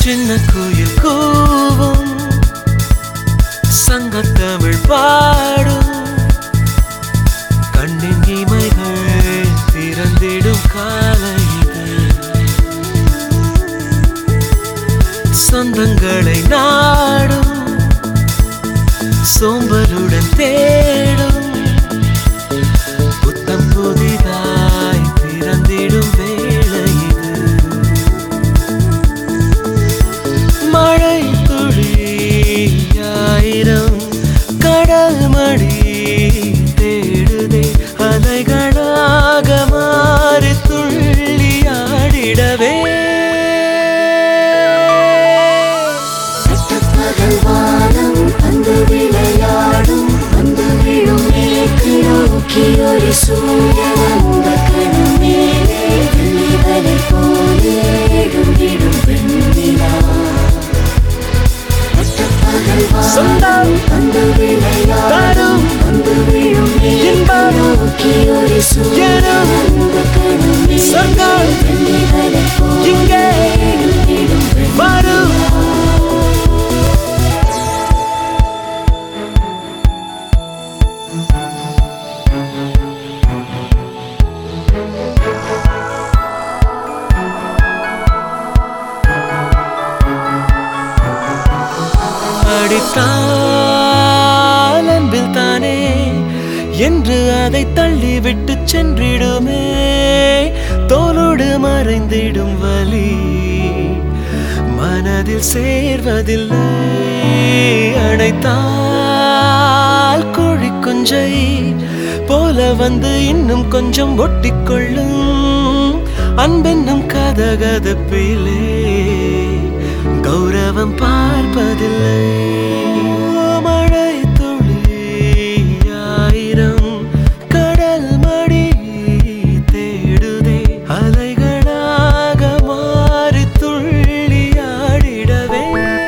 சின்ன குயில் கூவும் சங்கத்தமிழ் பாடும் கண்ணின் இமைகள் திறந்திடும் காலை இது. சொந்தங்களை நாடும் சோம்பலுடன் தேடும் புத்தம் புதிதாய் பிறந்திடும் வேளை இது. மழை துளி ஆயிரம் கடல் மடி தேடுதே அலைகளாக மாறி துள்ளி ஆடிடவே. பகல்வானம் வந்து விளையாடும் வந்து விழும் மேற்கு நோக்கி ஒரு சூரியன் அந்த கணம் மேலே வெள்ளிவலை போலே எழும்பிடும் பெண்ணிலா. பகல்வானம் வந்து விளையாடும் வந்து விழும் மேற்கு நோக்கி ஒரு சூரியன் அந்த கணம் மேலே வெள்ளிவலை போலே எழும்பிடும் பெண்ணிலா. அடித்தால் அன்பில் தானே என்று அதை தள்ளிவிட்டு சென்றிடுமே. தோளோடு மறைந்திடும் வலி மனதில் சேர்வதில்லை. அடைத்தால் கோழி குஞ்சை போல வந்து இன்னும் கொஞ்சம் ஒட்டிக்கொள்ளும் அன்பென்னும் கதகதப்பிலே கௌரவம் பார்ப்பதில்லை. மழை துளி ஆயிரம் கடல் மடி தேடுதே அலைகளாக மாறி துள்ளி ஆடிடவே.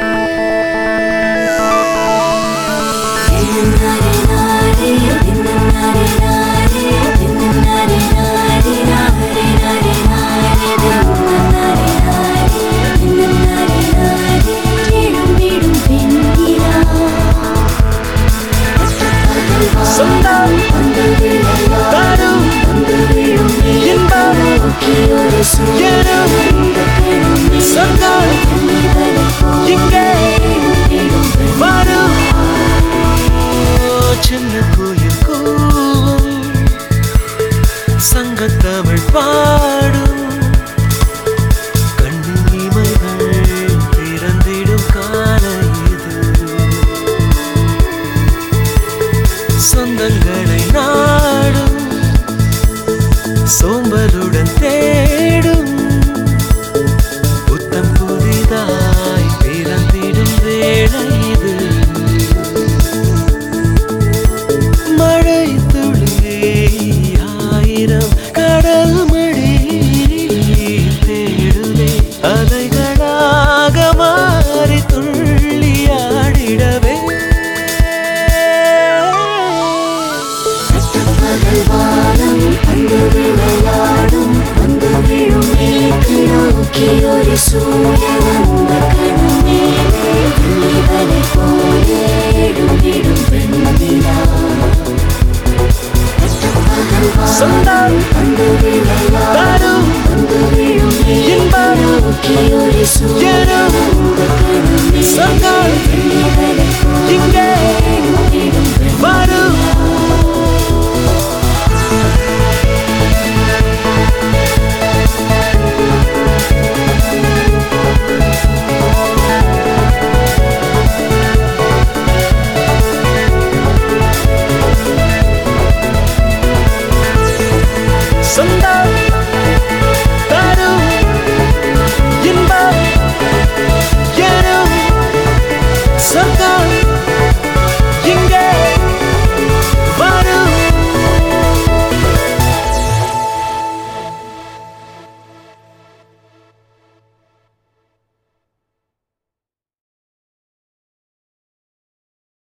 சின்ன குயில் கூவும் சங்கத்தமிழ் பாடும் கண்ணின் இமைகள் திறந்திடும் காலை இது. சொந்தங்களை நாடும் சோம்பலுடன் தேடும் புத்தம் புதிதாய் பிறந்திடும் வேளை இது. மழை துளி ஆயிரம் கடல் மடி தேடுதே அலைகளாக மாறி துள்ளி ஆடிடவே. பகல்வானம் வந்து விளையாடும் வந்து விழும் மேற்கு நோக்கி ஒரு சூரியன்